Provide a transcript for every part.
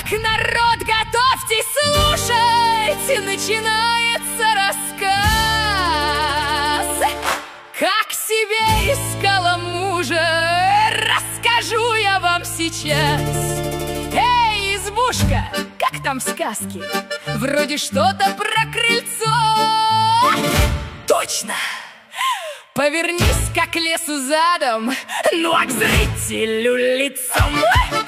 Так, народ, готовьтесь слушать, начинается рассказ. Как себе искала мужа, расскажу я вам сейчас. Эй, избушка, как там в сказке? Вроде что-то про крыльцо. Точно! Повернись-ка к лесу задом, ну а к зрителю лицом.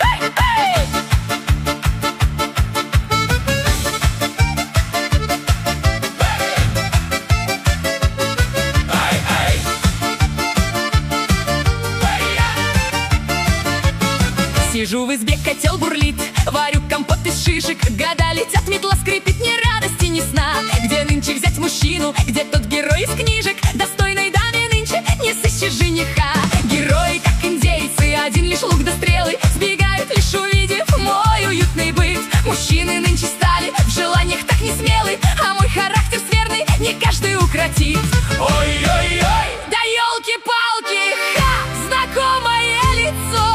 Сижу в избе, котел бурлит, варю компот из шишек. Года летят, метла скрипит, ни радости, ни сна. Где нынче взять мужчину, где тот герой из книжек? Достойной даме нынче не сыщешь жениха. Герои, как индейцы, один лишь лук да стрелы, сбегают лишь увидев мой уютный быт. Мужчины нынче стали в желаниях так не смелы, а мой характер скверный не каждый укротит. Ой-ой-ой, да елки-палки, ха, знакомое лицо.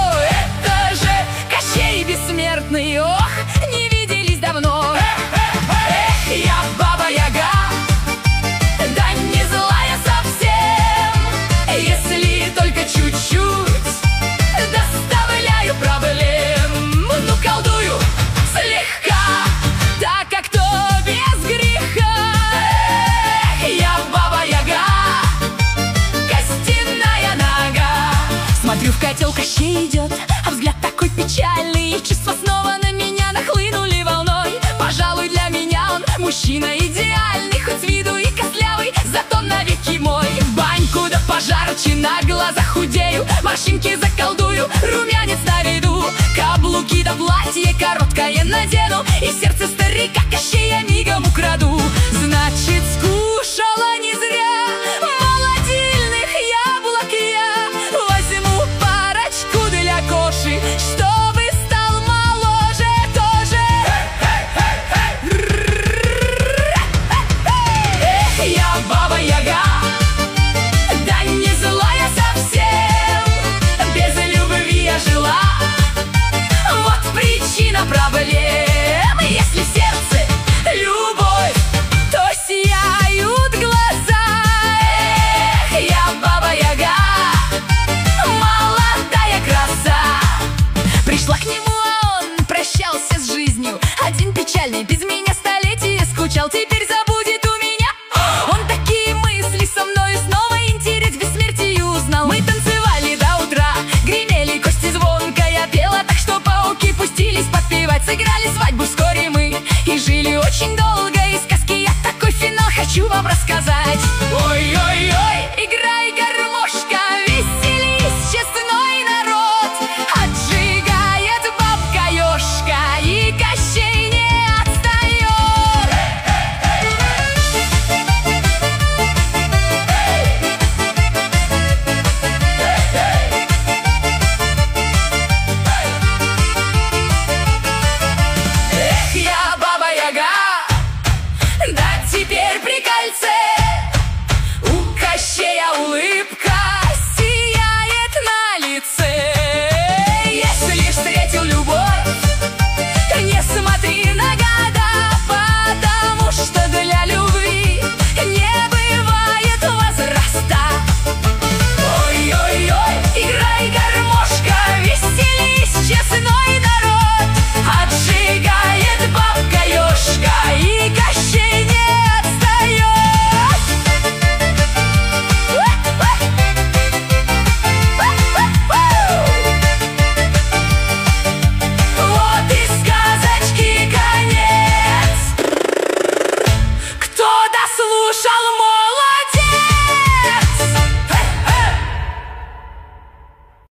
Бессмертный, ох, не виделись давно. Эх, я баба-яга, да не злая совсем. Если только чуть-чуть доставляю проблем, ну колдую слегка, так как то без греха. Эх, я баба-яга, костяная нога. Смотрю, в котел Кощей идет, а взгляд такой печальный. Чувства снова на меня нахлынули волной. Пожалуй, для меня он мужчина идеальный, хоть с виду и костлявый, зато навеки мой. В баньку да пожарче, на глазах худею, морщинки заколдую, румянец наведу. Каблуки да платье короткое надену, и сердце старика Кощея мигом украду. Значит, скушала не зря молодильных яблок я. Возьму парочку для Коши, чтобы стал моложе тоже. Эх, я баба-яга, да не злая совсем. Без любви я жила, вот причина проблем. Если в сердце любовь, то сияют глаза. Эх, я баба-яга, молодая краса. Пришла к нему, а он прощался с жизнью, один печальный, без меня столетия скучал. Теперь забудет у меня он такие мысли со мною снова интерес к бессмертию узнал. Мы танцевали до утра, гремели кости звонко, я пела так, что пауки пустились подпевать. Сыграли свадьбу вскоре мы и жили очень долго.